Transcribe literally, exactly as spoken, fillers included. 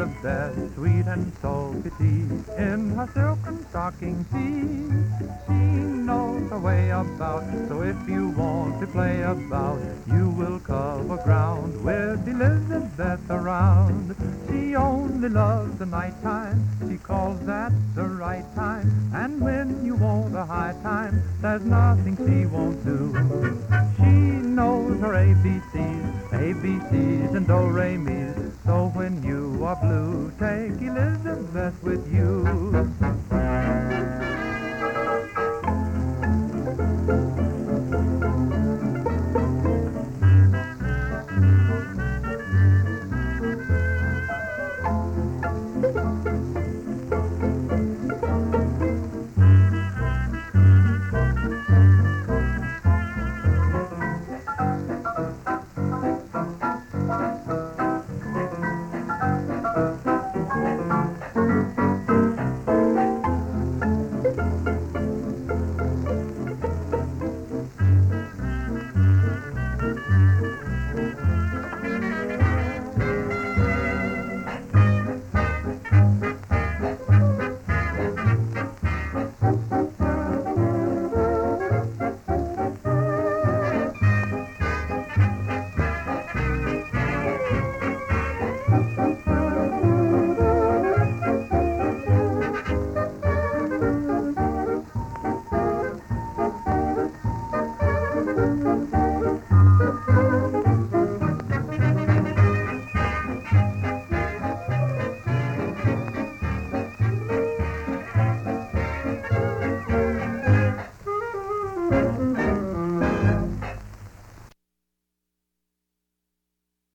Elizabeth, sweet and so petite, in her silken stocking feet. She knows her way about, so if you want to play about, you will cover ground with Elizabeth around. She only loves the nighttime, she calls that the right time, and when you want a high time, there's nothing she won't do. She knows her A B Cs, A B Cs and do-re-mis, so when you are blue, take Elizabeth with you.